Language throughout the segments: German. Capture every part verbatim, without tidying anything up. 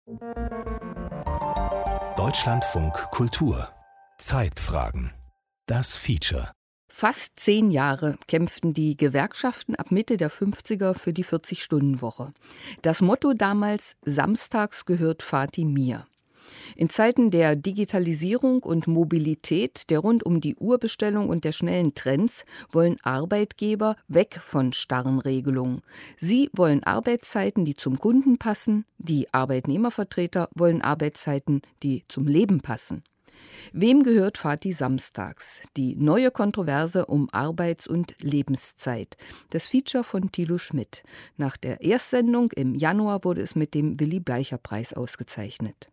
Deutschlandfunk Kultur. Zeitfragen. Das Feature. Fast zehn Jahre kämpften die Gewerkschaften ab Mitte der fünfziger für die vierzig-Stunden-Woche. Das Motto damals: Samstags gehört Vati mir. In Zeiten der Digitalisierung und Mobilität, der Rund-um-die-Uhr-Bestellung und der schnellen Trends wollen Arbeitgeber weg von starren Regelungen. Sie wollen Arbeitszeiten, die zum Kunden passen. Die Arbeitnehmervertreter wollen Arbeitszeiten, die zum Leben passen. Wem gehört Vati samstags? Die neue Kontroverse um Arbeits- und Lebenszeit. Das Feature von Thilo Schmidt. Nach der Erstsendung im Januar wurde es mit dem Willy-Bleicher-Preis ausgezeichnet.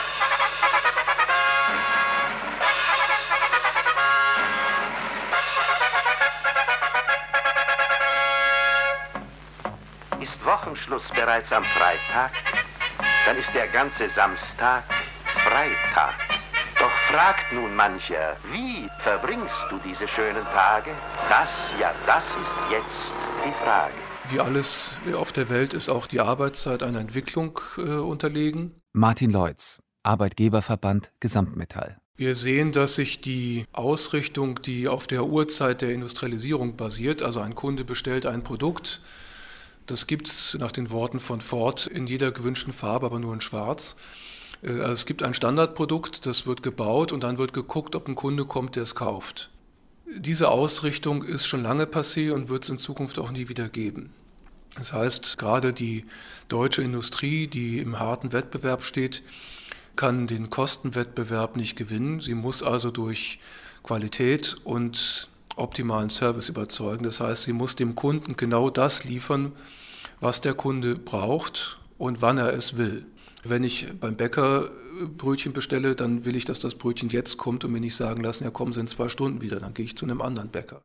Ist Wochenschluss bereits am Freitag, dann ist der ganze Samstag Freitag. Doch fragt nun mancher, wie verbringst du diese schönen Tage? Das, ja, das ist jetzt die Frage. Wie alles auf der Welt ist auch die Arbeitszeit einer Entwicklung äh, unterlegen. Martin Leutz, Arbeitgeberverband Gesamtmetall. Wir sehen, dass sich die Ausrichtung, die auf der Urzeit der Industrialisierung basiert, also ein Kunde bestellt ein Produkt, das gibt es nach den Worten von Ford in jeder gewünschten Farbe, aber nur in schwarz. Also es gibt ein Standardprodukt, das wird gebaut und dann wird geguckt, ob ein Kunde kommt, der es kauft. Diese Ausrichtung ist schon lange passé und wird es in Zukunft auch nie wieder geben. Das heißt, gerade die deutsche Industrie, die im harten Wettbewerb steht, kann den Kostenwettbewerb nicht gewinnen. Sie muss also durch Qualität und optimalen Service überzeugen. Das heißt, sie muss dem Kunden genau das liefern, was der Kunde braucht und wann er es will. Wenn ich beim Bäcker Brötchen bestelle, dann will ich, dass das Brötchen jetzt kommt und mir nicht sagen lassen, ja, kommen Sie in zwei Stunden wieder, dann gehe ich zu einem anderen Bäcker.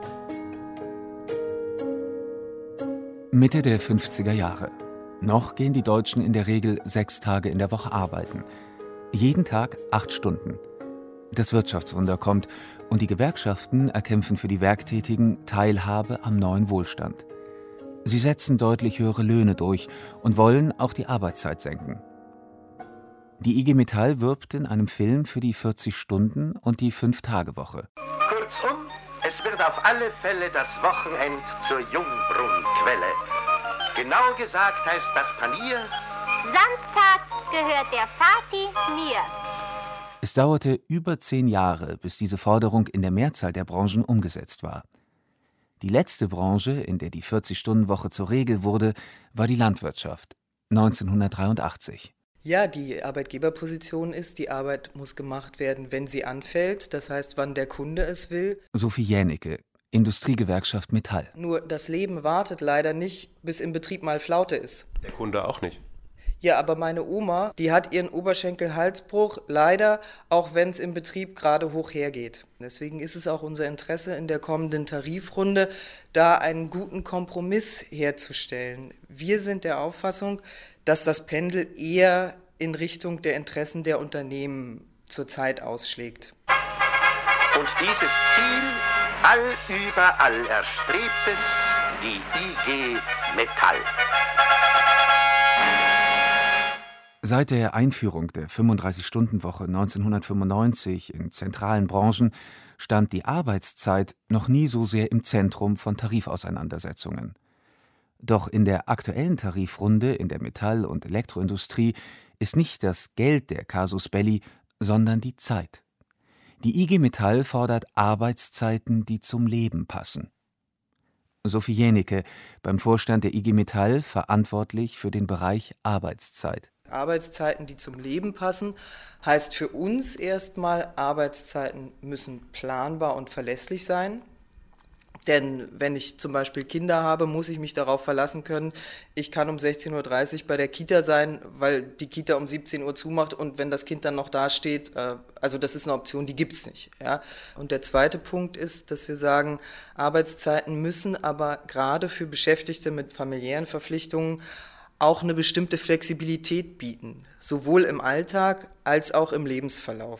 Mitte der fünfziger Jahre. Noch gehen die Deutschen in der Regel sechs Tage in der Woche arbeiten. Jeden Tag acht Stunden. Das Wirtschaftswunder kommt und die Gewerkschaften erkämpfen für die Werktätigen Teilhabe am neuen Wohlstand. Sie setzen deutlich höhere Löhne durch und wollen auch die Arbeitszeit senken. Die I G Metall wirbt in einem Film für die vierzig Stunden und die fünf Tage Woche. Kurzum, es wird auf alle Fälle das Wochenend zur Jungbrunnquelle. Genau gesagt heißt das Panier: Samstags gehört der Vati mir. Es dauerte über zehn Jahre, bis diese Forderung in der Mehrzahl der Branchen umgesetzt war. Die letzte Branche, in der die vierzig-Stunden-Woche zur Regel wurde, war die Landwirtschaft, neunzehnhundertdreiundachtzig. Ja, die Arbeitgeberposition ist, die Arbeit muss gemacht werden, wenn sie anfällt, das heißt, wann der Kunde es will. Sophie Jänicke, Industriegewerkschaft Metall. Nur das Leben wartet leider nicht, bis im Betrieb mal Flaute ist. Der Kunde auch nicht. Ja, aber meine Oma, die hat ihren Oberschenkel-Halsbruch leider, auch wenn es im Betrieb gerade hoch hergeht. Deswegen ist es auch unser Interesse in der kommenden Tarifrunde, da einen guten Kompromiss herzustellen. Wir sind der Auffassung, dass das Pendel eher in Richtung der Interessen der Unternehmen zurzeit ausschlägt. Und dieses Ziel allüberall erstrebt es die I G Metall. Seit der Einführung der fünfunddreißig-Stunden-Woche neunzehnhundertfünfundneunzig in zentralen Branchen stand die Arbeitszeit noch nie so sehr im Zentrum von Tarifauseinandersetzungen. Doch in der aktuellen Tarifrunde in der Metall- und Elektroindustrie ist nicht das Geld der Casus Belli, sondern die Zeit. Die I G Metall fordert Arbeitszeiten, die zum Leben passen. Sophie Jänicke, beim Vorstand der I G Metall, verantwortlich für den Bereich Arbeitszeit. Arbeitszeiten, die zum Leben passen, heißt für uns erstmal, Arbeitszeiten müssen planbar und verlässlich sein. Denn wenn ich zum Beispiel Kinder habe, muss ich mich darauf verlassen können, ich kann um sechzehn Uhr dreißig bei der Kita sein, weil die Kita um siebzehn Uhr zumacht und wenn das Kind dann noch da steht, also das ist eine Option, die gibt es nicht. Ja? Und der zweite Punkt ist, dass wir sagen, Arbeitszeiten müssen aber gerade für Beschäftigte mit familiären Verpflichtungen auch eine bestimmte Flexibilität bieten, sowohl im Alltag als auch im Lebensverlauf.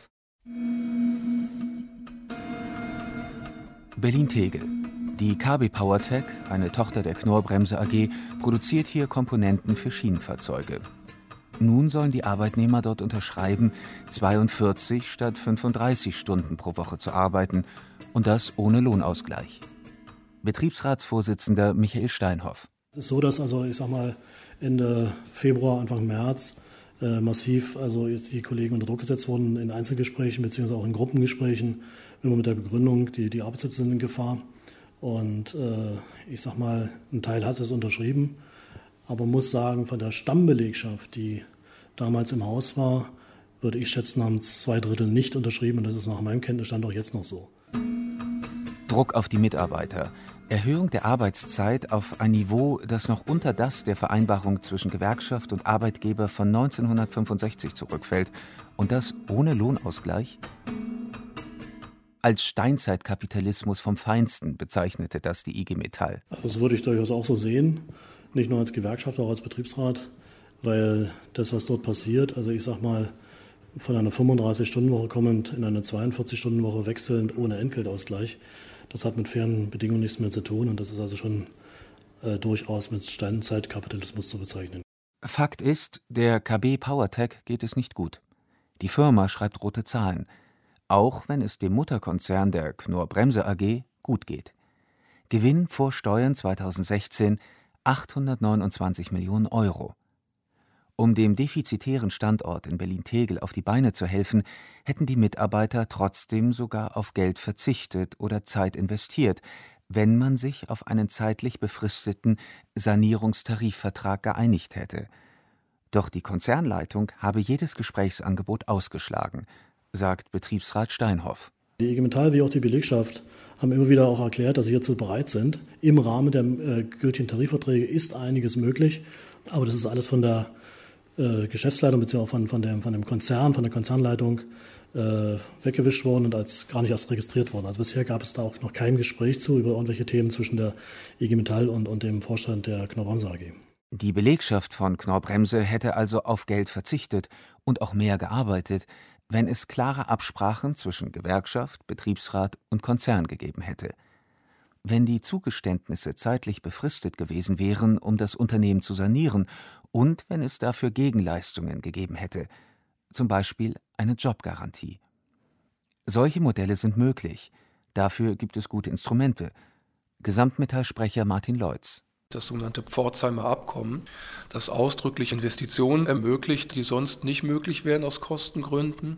Berlin-Tegel. Die K B Powertech, eine Tochter der Knorr-Bremse A G, produziert hier Komponenten für Schienenfahrzeuge. Nun sollen die Arbeitnehmer dort unterschreiben, zweiundvierzig statt fünfunddreißig Stunden pro Woche zu arbeiten, und das ohne Lohnausgleich. Betriebsratsvorsitzender Michael Steinhoff. Es ist so, dass also ich sag mal Ende Februar, Anfang März äh, massiv also die Kollegen unter Druck gesetzt wurden in Einzelgesprächen bzw. auch in Gruppengesprächen, immer mit der Begründung, die, die Arbeitsplätze sind in Gefahr. Und äh, ich sag mal, ein Teil hat es unterschrieben, aber muss sagen, von der Stammbelegschaft, die damals im Haus war, würde ich schätzen, haben es zwei Drittel nicht unterschrieben, und das ist nach meinem Kenntnisstand auch jetzt noch so. Druck auf die Mitarbeiter. Erhöhung der Arbeitszeit auf ein Niveau, das noch unter das der Vereinbarung zwischen Gewerkschaft und Arbeitgeber von neunzehnhundertfünfundsechzig zurückfällt. Und das ohne Lohnausgleich? Als Steinzeitkapitalismus vom Feinsten bezeichnete das die I G Metall. Das würde ich durchaus auch so sehen, nicht nur als Gewerkschaft, auch als Betriebsrat, weil das, was dort passiert, also ich sag mal, von einer fünfunddreißig-Stunden-Woche kommend in eine zweiundvierzig-Stunden-Woche wechselnd ohne Entgeltausgleich, das hat mit fairen Bedingungen nichts mehr zu tun, und das ist also schon äh, durchaus mit Steinzeitkapitalismus zu bezeichnen. Fakt ist, der K B PowerTech geht es nicht gut. Die Firma schreibt rote Zahlen, auch wenn es dem Mutterkonzern der Knorr-Bremse A G gut geht. Gewinn vor Steuern zweitausendsechzehn achthundertneunundzwanzig Millionen Euro. Um dem defizitären Standort in Berlin-Tegel auf die Beine zu helfen, hätten die Mitarbeiter trotzdem sogar auf Geld verzichtet oder Zeit investiert, wenn man sich auf einen zeitlich befristeten Sanierungstarifvertrag geeinigt hätte. Doch die Konzernleitung habe jedes Gesprächsangebot ausgeschlagen, sagt Betriebsrat Steinhoff. Die I G Metall wie auch die Belegschaft haben immer wieder auch erklärt, dass sie hierzu bereit sind. Im Rahmen der äh, gültigen Tarifverträge ist einiges möglich, aber das ist alles von der äh, Geschäftsleitung bzw. Von, von, dem, von dem Konzern, von der Konzernleitung äh, weggewischt worden und als gar nicht erst registriert worden. Also bisher gab es da auch noch kein Gespräch zu über irgendwelche Themen zwischen der I G Metall und, und dem Vorstand der Knorr-Bremse A G. Die Belegschaft von Knorr-Bremse hätte also auf Geld verzichtet und auch mehr gearbeitet, wenn es klare Absprachen zwischen Gewerkschaft, Betriebsrat und Konzern gegeben hätte. Wenn die Zugeständnisse zeitlich befristet gewesen wären, um das Unternehmen zu sanieren, und wenn es dafür Gegenleistungen gegeben hätte, zum Beispiel eine Jobgarantie. Solche Modelle sind möglich. Dafür gibt es gute Instrumente. Gesamtmetallsprecher Martin Leutz. Das sogenannte Pforzheimer Abkommen, das ausdrücklich Investitionen ermöglicht, die sonst nicht möglich wären aus Kostengründen,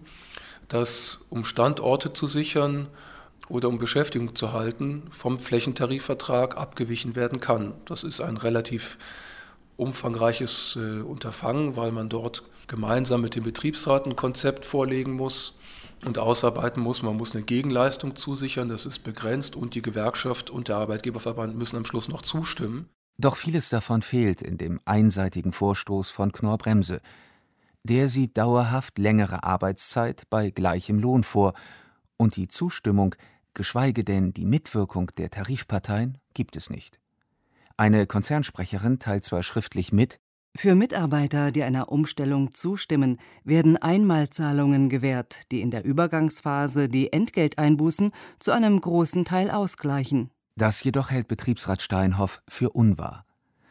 das, um Standorte zu sichern oder um Beschäftigung zu halten, vom Flächentarifvertrag abgewichen werden kann. Das ist ein relativ umfangreiches äh, Unterfangen, weil man dort gemeinsam mit dem Betriebsrat ein Konzept vorlegen muss und ausarbeiten muss. Man muss eine Gegenleistung zusichern, das ist begrenzt, und die Gewerkschaft und der Arbeitgeberverband müssen am Schluss noch zustimmen. Doch vieles davon fehlt in dem einseitigen Vorstoß von Knorr-Bremse. Der sieht dauerhaft längere Arbeitszeit bei gleichem Lohn vor, und die Zustimmung, geschweige denn die Mitwirkung der Tarifparteien, gibt es nicht. Eine Konzernsprecherin teilt zwar schriftlich mit: Für Mitarbeiter, die einer Umstellung zustimmen, werden Einmalzahlungen gewährt, die in der Übergangsphase die Entgelteinbußen zu einem großen Teil ausgleichen. Das jedoch hält Betriebsrat Steinhoff für unwahr.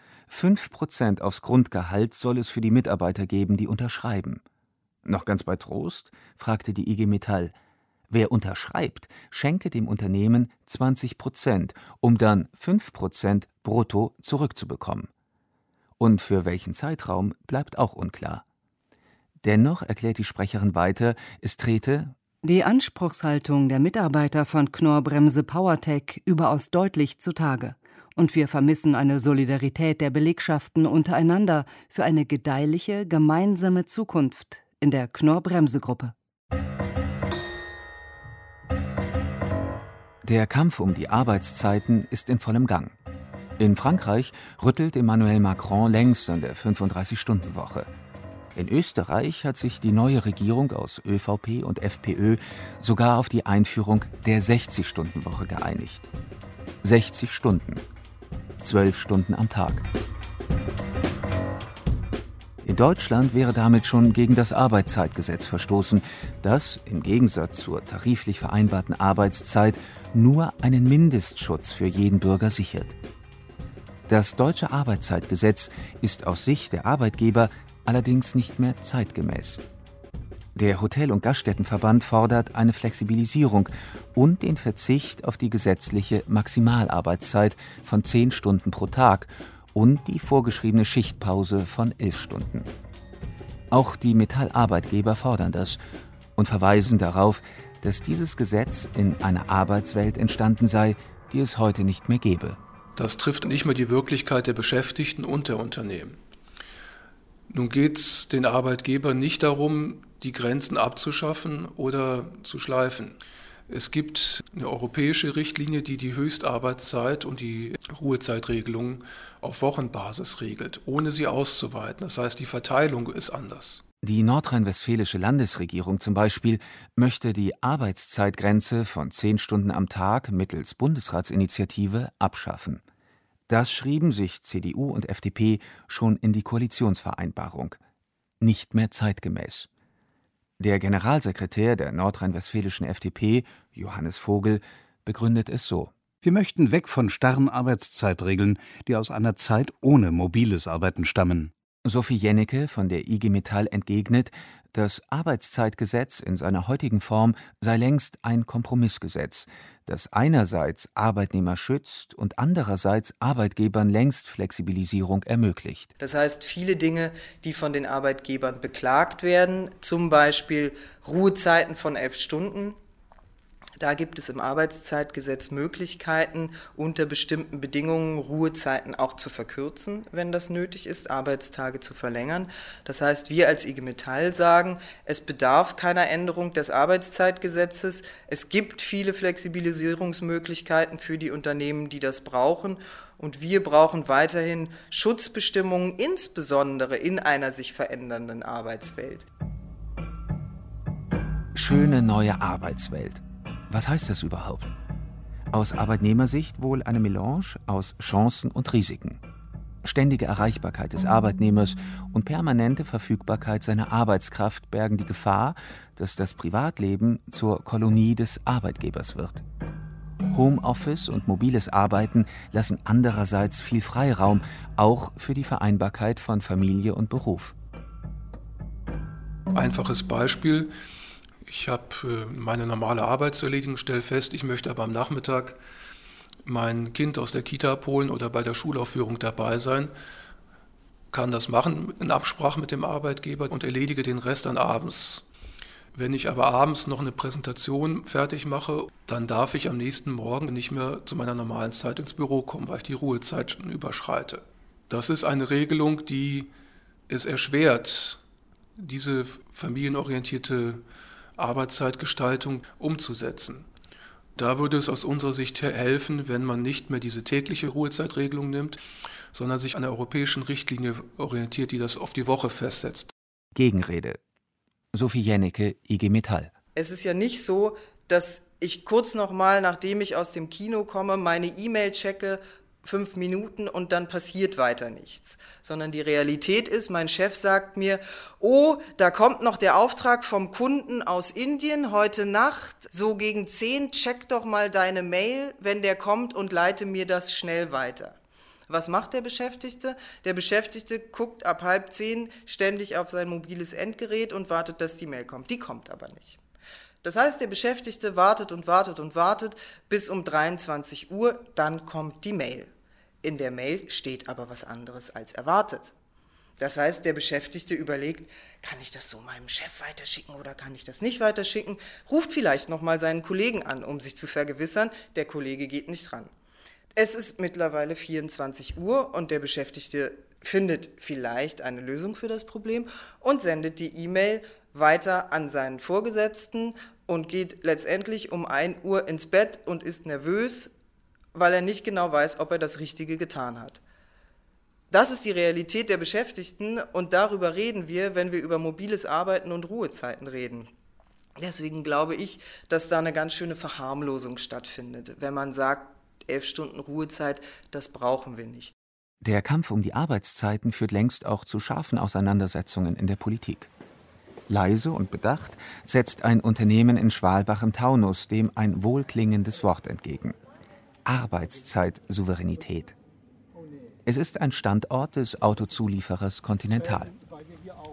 Fünf Prozent aufs Grundgehalt soll es für die Mitarbeiter geben, die unterschreiben. Noch ganz bei Trost, fragte die I G Metall. Wer unterschreibt, schenke dem Unternehmen zwanzig Prozent, um dann fünf Prozent brutto zurückzubekommen. Und für welchen Zeitraum bleibt auch unklar. Dennoch erklärt die Sprecherin weiter, es trete die Anspruchshaltung der Mitarbeiter von Knorr-Bremse PowerTech überaus deutlich zutage. Und wir vermissen eine Solidarität der Belegschaften untereinander für eine gedeihliche, gemeinsame Zukunft in der Knorr-Bremse-Gruppe. Der Kampf um die Arbeitszeiten ist in vollem Gang. In Frankreich rüttelt Emmanuel Macron längst an der fünfunddreißig-Stunden-Woche. In Österreich hat sich die neue Regierung aus ÖVP und FPÖ sogar auf die Einführung der sechzig-Stunden-Woche geeinigt. sechzig Stunden. zwölf Stunden am Tag. In Deutschland wäre damit schon gegen das Arbeitszeitgesetz verstoßen, das im Gegensatz zur tariflich vereinbarten Arbeitszeit nur einen Mindestschutz für jeden Bürger sichert. Das deutsche Arbeitszeitgesetz ist aus Sicht der Arbeitgeber allerdings nicht mehr zeitgemäß. Der Hotel- und Gaststättenverband fordert eine Flexibilisierung und den Verzicht auf die gesetzliche Maximalarbeitszeit von zehn Stunden pro Tag und die vorgeschriebene Schichtpause von elf Stunden. Auch die Metallarbeitgeber fordern das und verweisen darauf, dass dieses Gesetz in einer Arbeitswelt entstanden sei, die es heute nicht mehr gäbe. Das trifft nicht mehr die Wirklichkeit der Beschäftigten und der Unternehmen. Nun geht es den Arbeitgebern nicht darum, die Grenzen abzuschaffen oder zu schleifen. Es gibt eine europäische Richtlinie, die die Höchstarbeitszeit und die Ruhezeitregelung auf Wochenbasis regelt, ohne sie auszuweiten. Das heißt, die Verteilung ist anders. Die nordrhein-westfälische Landesregierung zum Beispiel möchte die Arbeitszeitgrenze von zehn Stunden am Tag mittels Bundesratsinitiative abschaffen. Das schrieben sich C D U und F D P schon in die Koalitionsvereinbarung. Nicht mehr zeitgemäß. Der Generalsekretär der nordrhein-westfälischen F D P, Johannes Vogel, begründet es so: Wir möchten weg von starren Arbeitszeitregeln, die aus einer Zeit ohne mobiles Arbeiten stammen. Sophie Jennecke von der I G Metall entgegnet, das Arbeitszeitgesetz in seiner heutigen Form sei längst ein Kompromissgesetz, das einerseits Arbeitnehmer schützt und andererseits Arbeitgebern längst Flexibilisierung ermöglicht. Das heißt, viele Dinge, die von den Arbeitgebern beklagt werden, zum Beispiel Ruhezeiten von elf Stunden, da gibt es im Arbeitszeitgesetz Möglichkeiten, unter bestimmten Bedingungen Ruhezeiten auch zu verkürzen, wenn das nötig ist, Arbeitstage zu verlängern. Das heißt, wir als I G Metall sagen, es bedarf keiner Änderung des Arbeitszeitgesetzes. Es gibt viele Flexibilisierungsmöglichkeiten für die Unternehmen, die das brauchen. Und wir brauchen weiterhin Schutzbestimmungen, insbesondere in einer sich verändernden Arbeitswelt. Schöne neue Arbeitswelt. Was heißt das überhaupt? Aus Arbeitnehmersicht wohl eine Melange aus Chancen und Risiken. Ständige Erreichbarkeit des Arbeitnehmers und permanente Verfügbarkeit seiner Arbeitskraft bergen die Gefahr, dass das Privatleben zur Kolonie des Arbeitgebers wird. Homeoffice und mobiles Arbeiten lassen andererseits viel Freiraum, auch für die Vereinbarkeit von Familie und Beruf. Einfaches Beispiel: Ich habe meine normale Arbeit zu erledigen, stelle fest, ich möchte aber am Nachmittag mein Kind aus der Kita abholen oder bei der Schulaufführung dabei sein, kann das machen in Absprache mit dem Arbeitgeber und erledige den Rest dann abends. Wenn ich aber abends noch eine Präsentation fertig mache, dann darf ich am nächsten Morgen nicht mehr zu meiner normalen Zeit ins Büro kommen, weil ich die Ruhezeit schon überschreite. Das ist eine Regelung, die es erschwert, diese familienorientierte Arbeitszeitgestaltung umzusetzen. Da würde es aus unserer Sicht helfen, wenn man nicht mehr diese tägliche Ruhezeitregelung nimmt, sondern sich an der europäischen Richtlinie orientiert, die das auf die Woche festsetzt. Gegenrede. Sophie Jennecke, I G Metall. Es ist ja nicht so, dass ich kurz noch mal, nachdem ich aus dem Kino komme, meine E-Mail checke, fünf Minuten und dann passiert weiter nichts. Sondern die Realität ist, mein Chef sagt mir, oh, da kommt noch der Auftrag vom Kunden aus Indien heute Nacht, so gegen zehn, check doch mal deine Mail, wenn der kommt, und leite mir das schnell weiter. Was macht der Beschäftigte? Der Beschäftigte guckt ab halb zehn ständig auf sein mobiles Endgerät und wartet, dass die Mail kommt. Die kommt aber nicht. Das heißt, der Beschäftigte wartet und wartet und wartet bis um dreiundzwanzig Uhr, dann kommt die Mail. In der Mail steht aber was anderes als erwartet. Das heißt, der Beschäftigte überlegt, kann ich das so meinem Chef weiterschicken oder kann ich das nicht weiterschicken? Ruft vielleicht nochmal seinen Kollegen an, um sich zu vergewissern, der Kollege geht nicht ran. Es ist mittlerweile vierundzwanzig Uhr und der Beschäftigte findet vielleicht eine Lösung für das Problem und sendet die E-Mail weiter an seinen Vorgesetzten und geht letztendlich um ein Uhr ins Bett und ist nervös, weil er nicht genau weiß, ob er das Richtige getan hat. Das ist die Realität der Beschäftigten und darüber reden wir, wenn wir über mobiles Arbeiten und Ruhezeiten reden. Deswegen glaube ich, dass da eine ganz schöne Verharmlosung stattfindet, wenn man sagt, elf Stunden Ruhezeit, das brauchen wir nicht. Der Kampf um die Arbeitszeiten führt längst auch zu scharfen Auseinandersetzungen in der Politik. Leise und bedacht setzt ein Unternehmen in Schwalbach im Taunus dem ein wohlklingendes Wort entgegen: Arbeitszeit-Souveränität. Es ist ein Standort des Autozulieferers Continental.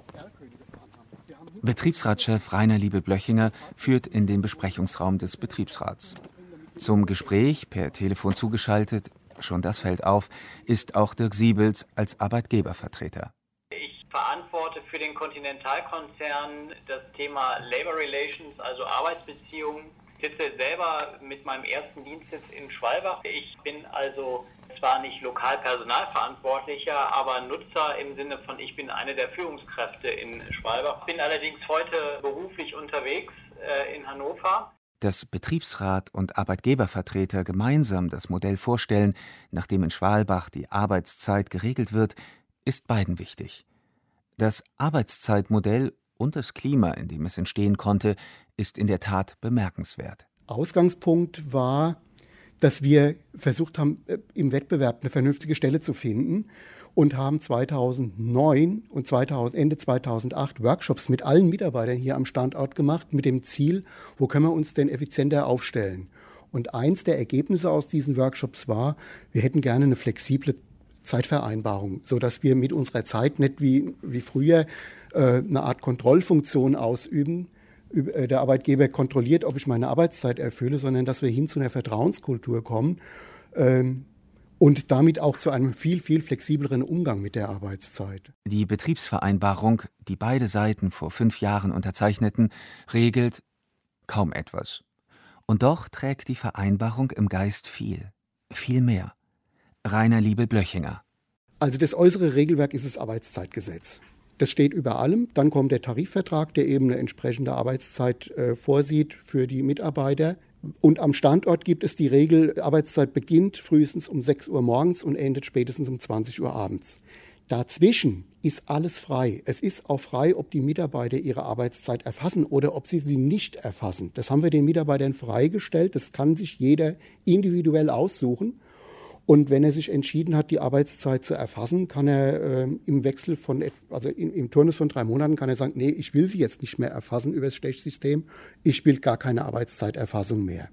Betriebsratschef Rainer Liebel-Blöchinger führt in den Besprechungsraum des Betriebsrats. Zum Gespräch per Telefon zugeschaltet, schon das fällt auf, ist auch Dirk Siebels als Arbeitgebervertreter. Ich verantworte für den Continental-Konzern das Thema Labor Relations, also Arbeitsbeziehungen. Ich sitze selber mit meinem ersten Dienstsitz in Schwalbach. Ich bin also zwar nicht Lokalpersonalverantwortlicher, aber Nutzer im Sinne von, ich bin eine der Führungskräfte in Schwalbach. Bin allerdings heute beruflich unterwegs äh, in Hannover. Dass Betriebsrat und Arbeitgebervertreter gemeinsam das Modell vorstellen, nach dem in Schwalbach die Arbeitszeit geregelt wird, ist beiden wichtig. Das Arbeitszeitmodell und das Klima, in dem es entstehen konnte, ist in der Tat bemerkenswert. Ausgangspunkt war, dass wir versucht haben, im Wettbewerb eine vernünftige Stelle zu finden und haben zweitausendneun und zweitausend, Ende zweitausendacht Workshops mit allen Mitarbeitern hier am Standort gemacht, mit dem Ziel, wo können wir uns denn effizienter aufstellen. Und eins der Ergebnisse aus diesen Workshops war, wir hätten gerne eine flexible Zeitvereinbarung, sodass wir mit unserer Zeit nicht wie, wie früher äh, eine Art Kontrollfunktion ausüben. Der Arbeitgeber kontrolliert, ob ich meine Arbeitszeit erfülle, sondern dass wir hin zu einer Vertrauenskultur kommen ähm, und damit auch zu einem viel, viel flexibleren Umgang mit der Arbeitszeit. Die Betriebsvereinbarung, die beide Seiten vor fünf Jahren unterzeichneten, regelt kaum etwas. Und doch trägt die Vereinbarung im Geist viel, viel mehr. Rainer Liebel-Blöchinger. Also das äußere Regelwerk ist das Arbeitszeitgesetz. Das steht über allem. Dann kommt der Tarifvertrag, der eben eine entsprechende Arbeitszeit äh, vorsieht für die Mitarbeiter. Und am Standort gibt es die Regel, Arbeitszeit beginnt frühestens um sechs Uhr morgens und endet spätestens um zwanzig Uhr abends. Dazwischen ist alles frei. Es ist auch frei, ob die Mitarbeiter ihre Arbeitszeit erfassen oder ob sie sie nicht erfassen. Das haben wir den Mitarbeitern freigestellt. Das kann sich jeder individuell aussuchen. Und wenn er sich entschieden hat, die Arbeitszeit zu erfassen, kann er äh, im Wechsel von, also im, im Turnus von drei Monaten, kann er sagen, nee, ich will sie jetzt nicht mehr erfassen über das Stechsystem. Ich will gar keine Arbeitszeiterfassung mehr.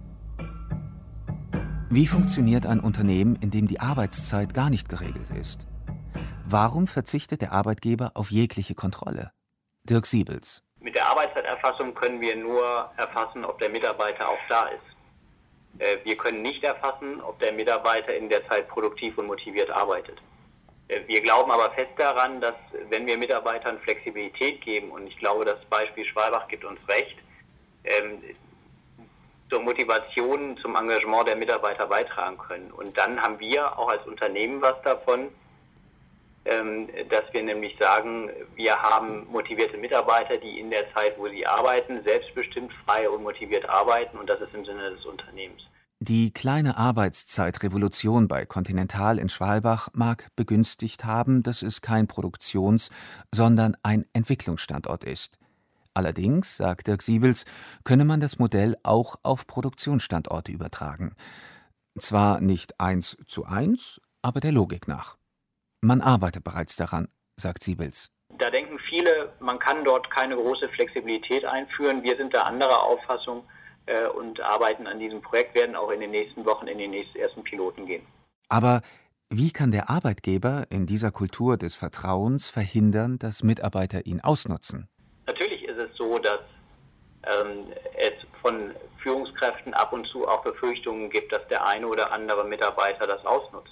Wie funktioniert ein Unternehmen, in dem die Arbeitszeit gar nicht geregelt ist? Warum verzichtet der Arbeitgeber auf jegliche Kontrolle? Dirk Siebels. Mit der Arbeitszeiterfassung können wir nur erfassen, ob der Mitarbeiter auch da ist. Wir können nicht erfassen, ob der Mitarbeiter in der Zeit produktiv und motiviert arbeitet. Wir glauben aber fest daran, dass wenn wir Mitarbeitern Flexibilität geben, und ich glaube, das Beispiel Schwalbach gibt uns recht, zur Motivation, zum Engagement der Mitarbeiter beitragen können. Und dann haben wir auch als Unternehmen was davon, dass wir nämlich sagen, wir haben motivierte Mitarbeiter, die in der Zeit, wo sie arbeiten, selbstbestimmt, frei und motiviert arbeiten, und das ist im Sinne des Unternehmens. Die kleine Arbeitszeitrevolution bei Continental in Schwalbach mag begünstigt haben, dass es kein Produktions-, sondern ein Entwicklungsstandort ist. Allerdings, sagt Dirk Siebels, könne man das Modell auch auf Produktionsstandorte übertragen. Zwar nicht eins zu eins, aber der Logik nach. Man arbeitet bereits daran, sagt Siebels. Da denken viele, man kann dort keine große Flexibilität einführen. Wir sind da anderer Auffassung äh, und arbeiten an diesem Projekt, werden auch in den nächsten Wochen in den nächsten ersten Piloten gehen. Aber wie kann der Arbeitgeber in dieser Kultur des Vertrauens verhindern, dass Mitarbeiter ihn ausnutzen? Natürlich ist es so, dass ähm, es von Führungskräften ab und zu auch Befürchtungen gibt, dass der eine oder andere Mitarbeiter das ausnutzt.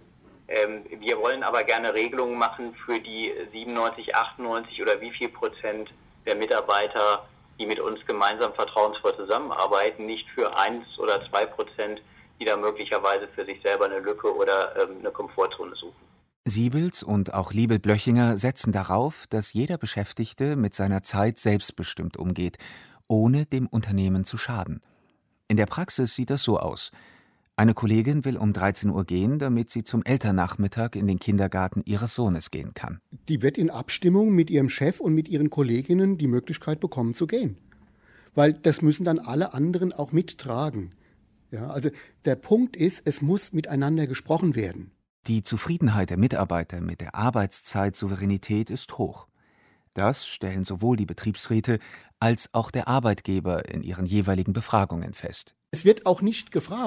Wir wollen aber gerne Regelungen machen für die siebenundneunzig, achtundneunzig oder wie viel Prozent der Mitarbeiter, die mit uns gemeinsam vertrauensvoll zusammenarbeiten, nicht für eins oder zwei Prozent, die da möglicherweise für sich selber eine Lücke oder eine Komfortzone suchen. Siebels und auch Liebel-Blöchinger setzen darauf, dass jeder Beschäftigte mit seiner Zeit selbstbestimmt umgeht, ohne dem Unternehmen zu schaden. In der Praxis sieht das so aus. Eine Kollegin will um dreizehn Uhr gehen, damit sie zum Elternnachmittag in den Kindergarten ihres Sohnes gehen kann. Die wird in Abstimmung mit ihrem Chef und mit ihren Kolleginnen die Möglichkeit bekommen zu gehen. Weil das müssen dann alle anderen auch mittragen. Ja, also der Punkt ist, es muss miteinander gesprochen werden. Die Zufriedenheit der Mitarbeiter mit der Arbeitszeitsouveränität ist hoch. Das stellen sowohl die Betriebsräte als auch der Arbeitgeber in ihren jeweiligen Befragungen fest. Es wird auch nicht gefragt,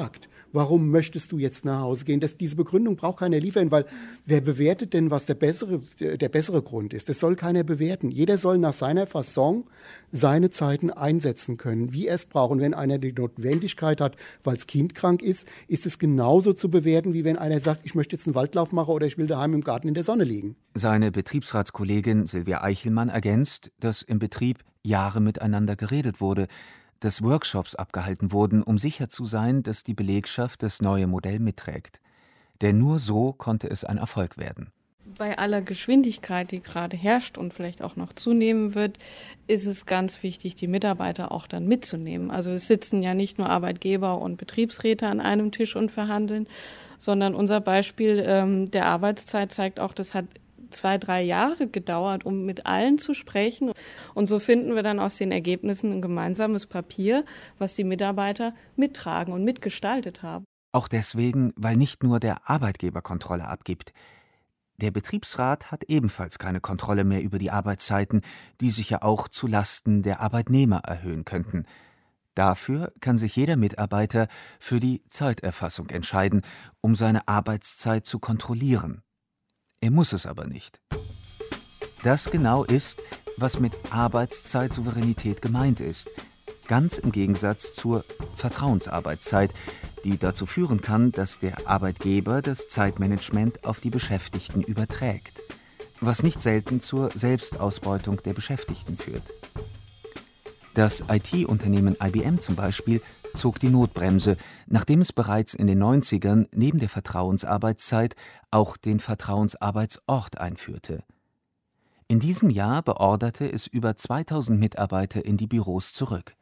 warum möchtest du jetzt nach Hause gehen? Das, diese Begründung braucht keiner liefern, weil wer bewertet denn, was der bessere, der bessere Grund ist? Das soll keiner bewerten. Jeder soll nach seiner Fasson seine Zeiten einsetzen können, wie er es braucht. Und wenn einer die Notwendigkeit hat, weil das Kind krank ist, ist es genauso zu bewerten, wie wenn einer sagt, ich möchte jetzt einen Waldlauf machen oder ich will daheim im Garten in der Sonne liegen. Seine Betriebsratskollegin Silvia Eichelmann ergänzt, dass im Betrieb Jahre miteinander geredet wurde, dass Workshops abgehalten wurden, um sicher zu sein, dass die Belegschaft das neue Modell mitträgt. Denn nur so konnte es ein Erfolg werden. Bei aller Geschwindigkeit, die gerade herrscht und vielleicht auch noch zunehmen wird, ist es ganz wichtig, die Mitarbeiter auch dann mitzunehmen. Also es sitzen ja nicht nur Arbeitgeber und Betriebsräte an einem Tisch und verhandeln, sondern unser Beispiel ähm, der Arbeitszeit zeigt auch, das hat zwei, drei Jahre gedauert, um mit allen zu sprechen. Und so finden wir dann aus den Ergebnissen ein gemeinsames Papier, was die Mitarbeiter mittragen und mitgestaltet haben. Auch deswegen, weil nicht nur der Arbeitgeber Kontrolle abgibt. Der Betriebsrat hat ebenfalls keine Kontrolle mehr über die Arbeitszeiten, die sich ja auch zu Lasten der Arbeitnehmer erhöhen könnten. Dafür kann sich jeder Mitarbeiter für die Zeiterfassung entscheiden, um seine Arbeitszeit zu kontrollieren. Er muss es aber nicht. Das genau ist, was mit Arbeitszeitsouveränität gemeint ist. Ganz im Gegensatz zur Vertrauensarbeitszeit, die dazu führen kann, dass der Arbeitgeber das Zeitmanagement auf die Beschäftigten überträgt, was nicht selten zur Selbstausbeutung der Beschäftigten führt. Das I T-Unternehmen I B M zum Beispiel zog die Notbremse, nachdem es bereits in den neunzigern neben der Vertrauensarbeitszeit auch den Vertrauensarbeitsort einführte. In diesem Jahr beorderte es über zweitausend Mitarbeiter in die Büros zurück.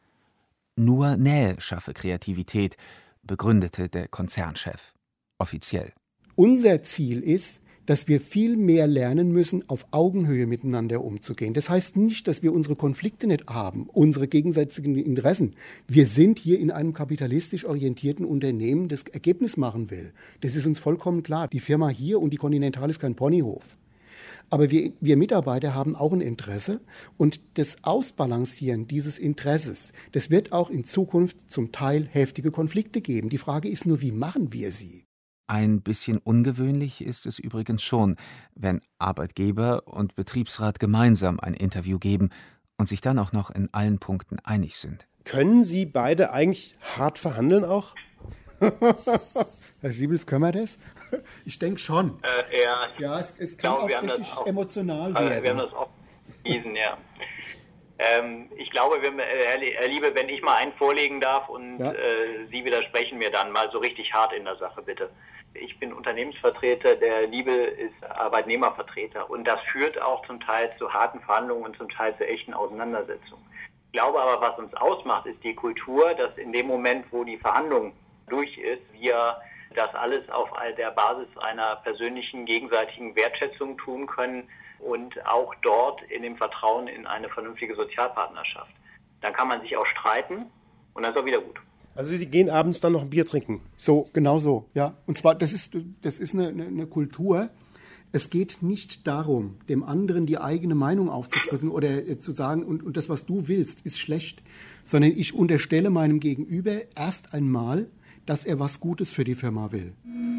Nur Nähe schaffe Kreativität, begründete der Konzernchef. Offiziell. Unser Ziel ist, dass wir viel mehr lernen müssen, auf Augenhöhe miteinander umzugehen. Das heißt nicht, dass wir unsere Konflikte nicht haben, unsere gegenseitigen Interessen. Wir sind hier in einem kapitalistisch orientierten Unternehmen, das Ergebnis machen will. Das ist uns vollkommen klar. Die Firma hier und die Continental ist kein Ponyhof. Aber wir, wir Mitarbeiter haben auch ein Interesse und das Ausbalancieren dieses Interesses, das wird auch in Zukunft zum Teil heftige Konflikte geben. Die Frage ist nur, wie machen wir sie? Ein bisschen ungewöhnlich ist es übrigens schon, wenn Arbeitgeber und Betriebsrat gemeinsam ein Interview geben und sich dann auch noch in allen Punkten einig sind. Können Sie beide eigentlich hart verhandeln auch? Herr Siebels, können wir das? Ich denke schon. Äh, ja, ja, es, es kann glaube, auch richtig auch, äh, emotional werden. Wir haben das auch bewiesen, ja. Ähm, ich glaube, wenn, äh, Herr Liebe, wenn ich mal einen vorlegen darf und ja. äh, Sie widersprechen mir dann mal so richtig hart in der Sache, bitte. Ich bin Unternehmensvertreter, der Liebe ist Arbeitnehmervertreter und das führt auch zum Teil zu harten Verhandlungen und zum Teil zu echten Auseinandersetzungen. Ich glaube aber, was uns ausmacht, ist die Kultur, dass in dem Moment, wo die Verhandlung durch ist, wir das alles auf der Basis einer persönlichen gegenseitigen Wertschätzung tun können und auch dort in dem Vertrauen in eine vernünftige Sozialpartnerschaft. Dann kann man sich auch streiten und dann ist auch wieder gut. Also Sie gehen abends dann noch ein Bier trinken? So, genau so, ja. Und zwar, das ist, das ist eine, eine, eine Kultur. Es geht nicht darum, dem anderen die eigene Meinung aufzudrücken oder äh, zu sagen, und, und das, was du willst, ist schlecht, sondern ich unterstelle meinem Gegenüber erst einmal, dass er was Gutes für die Firma will.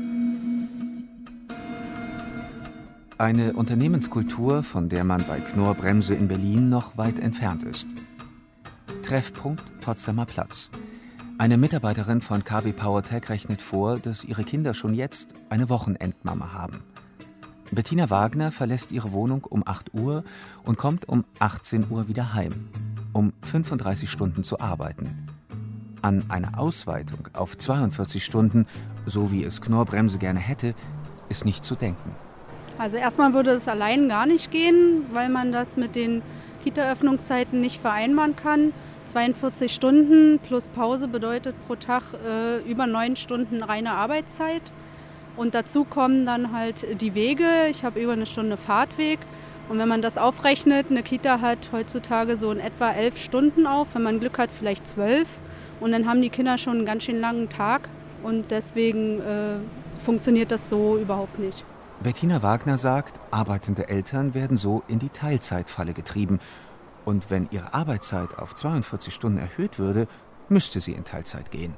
Eine Unternehmenskultur, von der man bei Knorr-Bremse in Berlin noch weit entfernt ist. Treffpunkt Potsdamer Platz. Eine Mitarbeiterin von K B PowerTech rechnet vor, dass ihre Kinder schon jetzt eine Wochenendmama haben. Bettina Wagner verlässt ihre Wohnung um acht Uhr und kommt um achtzehn Uhr wieder heim, um fünfunddreißig Stunden zu arbeiten. An einer Ausweitung auf zweiundvierzig Stunden, so wie es Knorr-Bremse gerne hätte, ist nicht zu denken. Also erstmal würde es allein gar nicht gehen, weil man das mit den Kita-Öffnungszeiten nicht vereinbaren kann. zweiundvierzig Stunden plus Pause bedeutet pro Tag äh, über neun Stunden reine Arbeitszeit. Und dazu kommen dann halt die Wege. Ich habe über eine Stunde Fahrtweg. Und wenn man das aufrechnet, eine Kita hat heutzutage so in etwa elf Stunden auf. Wenn man Glück hat, vielleicht zwölf. Und dann haben die Kinder schon einen ganz schön langen Tag. Und deswegen äh, funktioniert das so überhaupt nicht. Bettina Wagner sagt, arbeitende Eltern werden so in die Teilzeitfalle getrieben. Und wenn ihre Arbeitszeit auf zweiundvierzig Stunden erhöht würde, müsste sie in Teilzeit gehen.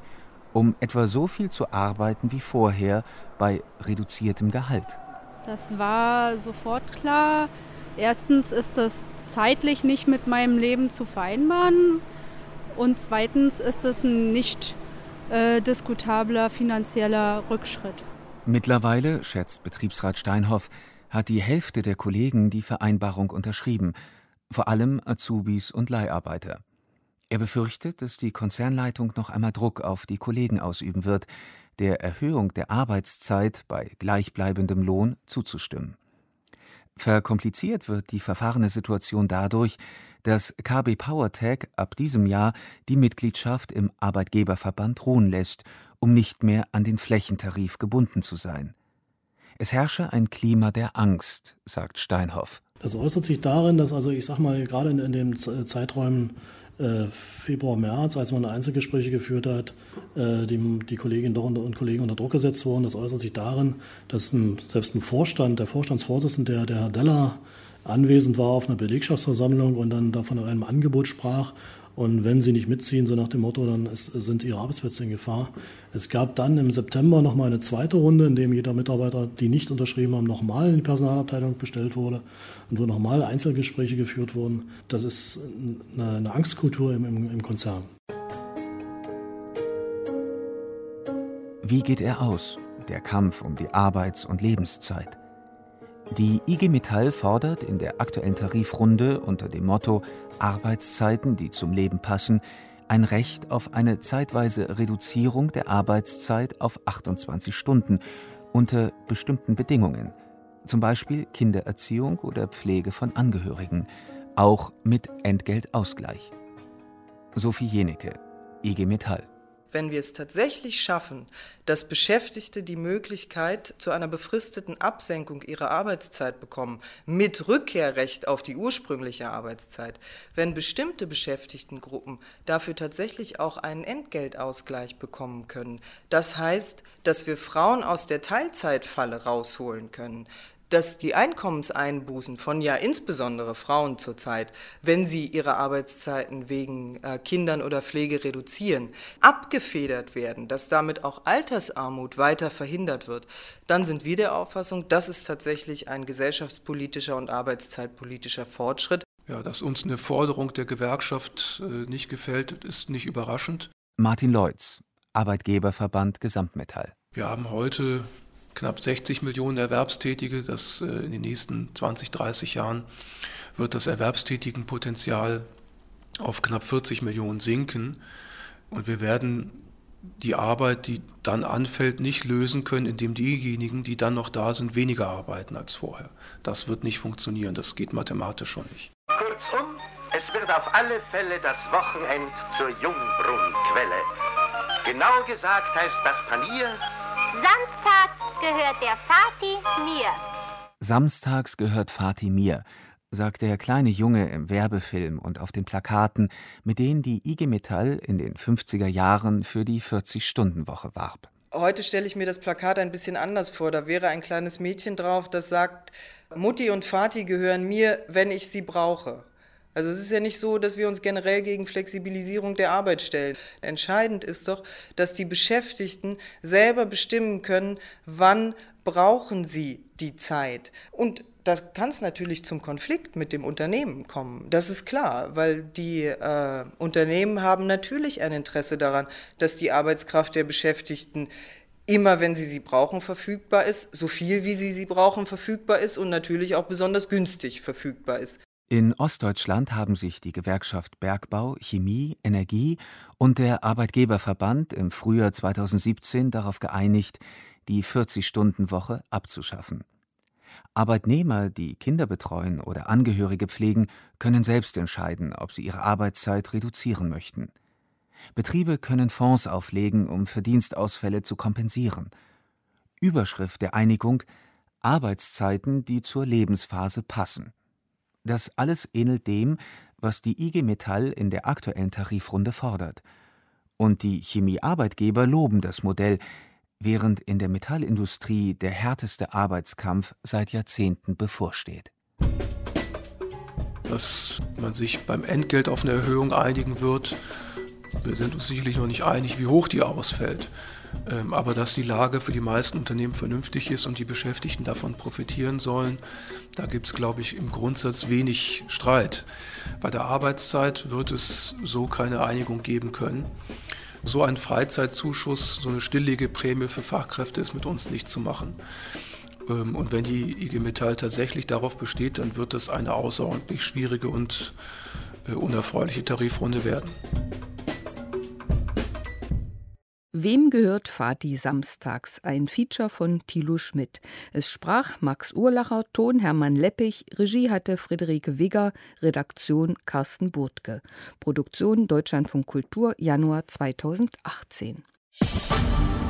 um etwa so viel zu arbeiten wie vorher bei reduziertem Gehalt. Das war sofort klar. Erstens ist das zeitlich nicht mit meinem Leben zu vereinbaren und zweitens ist es ein nicht äh, diskutabler finanzieller Rückschritt. Mittlerweile, schätzt Betriebsrat Steinhoff, hat die Hälfte der Kollegen die Vereinbarung unterschrieben, vor allem Azubis und Leiharbeiter. Er befürchtet, dass die Konzernleitung noch einmal Druck auf die Kollegen ausüben wird, der Erhöhung der Arbeitszeit bei gleichbleibendem Lohn zuzustimmen. Verkompliziert wird die verfahrene Situation dadurch, dass K B PowerTech ab diesem Jahr die Mitgliedschaft im Arbeitgeberverband ruhen lässt, um nicht mehr an den Flächentarif gebunden zu sein. Es herrsche ein Klima der Angst, sagt Steinhoff. Das äußert sich darin, dass also ich sag mal gerade in, in den Zeiträumen äh, Februar, März, als man Einzelgespräche geführt hat, äh, die, die Kolleginnen und Kollegen unter Druck gesetzt wurden. Das äußert sich darin, dass ein, selbst ein Vorstand, der Vorstandsvorsitzende, der, der Herr Deller, anwesend war auf einer Belegschaftsversammlung und dann davon einem Angebot sprach. Und wenn Sie nicht mitziehen, so nach dem Motto, dann ist, sind Ihre Arbeitsplätze in Gefahr. Es gab dann im September nochmal eine zweite Runde, in dem jeder Mitarbeiter, die nicht unterschrieben haben, nochmal in die Personalabteilung bestellt wurde und wo nochmal Einzelgespräche geführt wurden. Das ist eine, eine Angstkultur im, im, im Konzern. Wie geht er aus, der Kampf um die Arbeits- und Lebenszeit? Die I G Metall fordert in der aktuellen Tarifrunde unter dem Motto Arbeitszeiten, die zum Leben passen, ein Recht auf eine zeitweise Reduzierung der Arbeitszeit auf achtundzwanzig Stunden unter bestimmten Bedingungen, zum Beispiel Kindererziehung oder Pflege von Angehörigen, auch mit Entgeltausgleich. Sophie Jenecke, I G Metall. Wenn wir es tatsächlich schaffen, dass Beschäftigte die Möglichkeit zu einer befristeten Absenkung ihrer Arbeitszeit bekommen, mit Rückkehrrecht auf die ursprüngliche Arbeitszeit, wenn bestimmte Beschäftigtengruppen dafür tatsächlich auch einen Entgeltausgleich bekommen können, das heißt, dass wir Frauen aus der Teilzeitfalle rausholen können, dass die Einkommenseinbußen von ja insbesondere Frauen zurzeit, wenn sie ihre Arbeitszeiten wegen äh, Kindern oder Pflege reduzieren, abgefedert werden, dass damit auch Altersarmut weiter verhindert wird, dann sind wir der Auffassung, das ist tatsächlich ein gesellschaftspolitischer und arbeitszeitpolitischer Fortschritt. Ja, dass uns eine Forderung der Gewerkschaft äh, nicht gefällt, ist nicht überraschend. Martin Leutz, Arbeitgeberverband Gesamtmetall. Wir haben heute knapp sechzig Millionen Erwerbstätige. Das, äh, in den nächsten zwanzig, dreißig Jahren wird das Erwerbstätigenpotenzial auf knapp vierzig Millionen sinken. Und wir werden die Arbeit, die dann anfällt, nicht lösen können, indem diejenigen, die dann noch da sind, weniger arbeiten als vorher. Das wird nicht funktionieren. Das geht mathematisch schon nicht. Kurzum, es wird auf alle Fälle das Wochenend zur Jungbrunnquelle. Genau gesagt heißt das Panier: Samstags gehört der Vati mir. Samstags gehört Vati mir, sagt der kleine Junge im Werbefilm und auf den Plakaten, mit denen die I G Metall in den fünfziger Jahren für die vierzig-Stunden-Woche warb. Heute stelle ich mir das Plakat ein bisschen anders vor. Da wäre ein kleines Mädchen drauf, das sagt: Mutti und Vati gehören mir, wenn ich sie brauche. Also es ist ja nicht so, dass wir uns generell gegen Flexibilisierung der Arbeit stellen. Entscheidend ist doch, dass die Beschäftigten selber bestimmen können, wann brauchen sie die Zeit. Und da kann es natürlich zum Konflikt mit dem Unternehmen kommen. Das ist klar, weil die äh, Unternehmen haben natürlich ein Interesse daran, dass die Arbeitskraft der Beschäftigten immer, wenn sie sie brauchen, verfügbar ist, so viel wie sie sie brauchen, verfügbar ist und natürlich auch besonders günstig verfügbar ist. In Ostdeutschland haben sich die Gewerkschaft Bergbau, Chemie, Energie und der Arbeitgeberverband im Frühjahr zweitausendsiebzehn darauf geeinigt, die vierzig-Stunden-Woche abzuschaffen. Arbeitnehmer, die Kinder betreuen oder Angehörige pflegen, können selbst entscheiden, ob sie ihre Arbeitszeit reduzieren möchten. Betriebe können Fonds auflegen, um Verdienstausfälle zu kompensieren. Überschrift der Einigung: Arbeitszeiten, die zur Lebensphase passen. Das alles ähnelt dem, was die I G Metall in der aktuellen Tarifrunde fordert. Und die Chemiearbeitgeber loben das Modell, während in der Metallindustrie der härteste Arbeitskampf seit Jahrzehnten bevorsteht. Dass man sich beim Entgelt auf eine Erhöhung einigen wird Wir sind uns sicherlich noch nicht einig, wie hoch die ausfällt. Ähm, aber dass die Lage für die meisten Unternehmen vernünftig ist und die Beschäftigten davon profitieren sollen, da gibt es, glaube ich, im Grundsatz wenig Streit. Bei der Arbeitszeit wird es so keine Einigung geben können. So ein Freizeitzuschuss, so eine Stilllegeprämie für Fachkräfte ist mit uns nicht zu machen. Und wenn die I G Metall tatsächlich darauf besteht, dann wird das eine außerordentlich schwierige und unerfreuliche Tarifrunde werden. Wem gehört Vati samstags? Ein Feature von Thilo Schmidt. Es sprach Max Urlacher, Ton Hermann Leppich, Regie hatte Friederike Wigger, Redaktion Carsten Burtke. Produktion Deutschlandfunk Kultur, Januar zweitausendachtzehn.